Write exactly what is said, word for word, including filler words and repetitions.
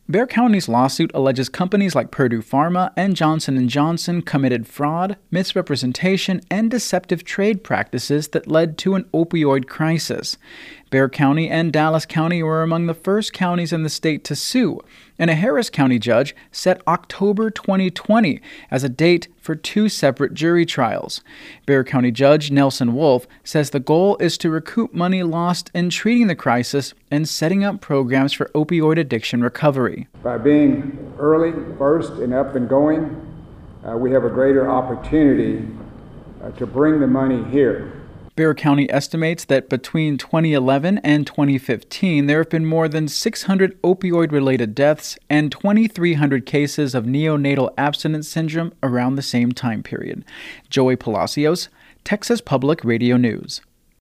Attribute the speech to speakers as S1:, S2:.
S1: Bexar County's lawsuit alleges companies like Purdue Pharma and Johnson and Johnson committed fraud, misrepresentation, and deceptive trade practices that led to an opioid crisis. Bexar County and Dallas County were among the first counties in the state to sue, and a Harris County judge set October twenty twenty as a date for two separate jury trials. Bexar County Judge Nelson Wolf says the goal is to recoup money lost in treating the crisis and setting up programs for opioid addiction recovery.
S2: By being early, first, and up and going, uh, we have a greater opportunity uh, to bring the money here.
S1: Bexar County estimates that between twenty eleven and twenty fifteen, there have been more than six hundred opioid-related deaths and twenty-three hundred cases of neonatal abstinence syndrome around the same time period. Joey Palacios, Texas Public Radio News.